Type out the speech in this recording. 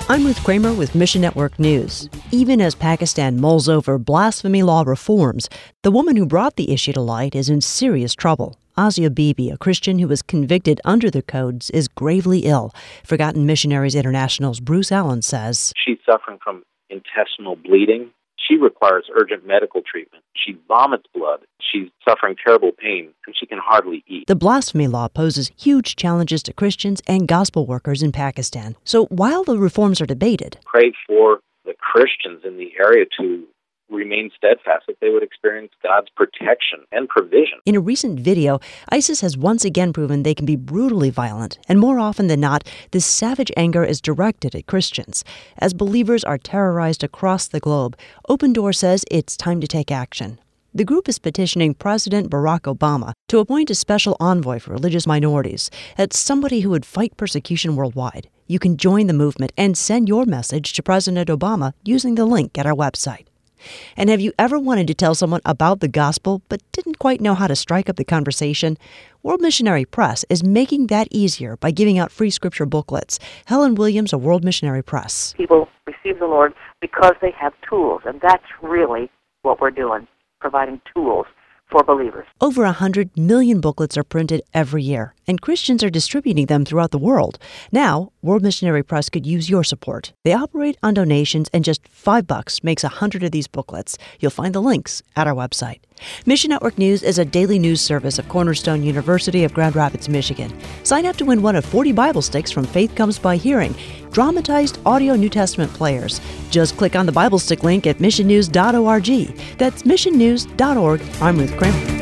I'm Ruth Kramer with Mission Network News. Even as Pakistan mulls over blasphemy law reforms, the woman who brought the issue to light is in serious trouble. Asia Bibi, a Christian who was convicted under the codes, is gravely ill. Forgotten Missionaries International's Bruce Allen says, She's suffering from intestinal bleeding. She requires urgent medical treatment. She vomits blood. She's suffering terrible pain, and she can hardly eat. The blasphemy law poses huge challenges to Christians and gospel workers in Pakistan. So while the reforms are debated, Pray for the Christians in the area to remain steadfast, that they would experience God's protection and provision. in a recent video, ISIS has once again proven they can be brutally violent, and more often than not, this savage anger is directed at Christians. As believers are terrorized across the globe, Open Door says it's time to take action. The group is petitioning President Barack Obama to appoint a special envoy for religious minorities. That's somebody who would fight persecution worldwide. You can join the movement and send your message to President Obama using the link at our website. And have you ever wanted to tell someone about the gospel but didn't quite know how to strike up the conversation? World Missionary Press is making that easier by giving out free scripture booklets. Helen Williams of World Missionary Press. People receive the Lord because they have tools, and that's really what we're doing, providing tools for believers. Over 100 million booklets are printed every year, and Christians are distributing them throughout the world. Now, World Missionary Press could use your support. They operate on donations, and just $5 makes 100 of these booklets. You'll find the links at our website. Mission Network News is a daily news service of Cornerstone University of Grand Rapids, Michigan. Sign up to win one of 40 Bible sticks from Faith Comes by Hearing, dramatized audio New Testament players. Just click on the Bible stick link at missionnews.org. That's missionnews.org. I'm Ruth Kramer.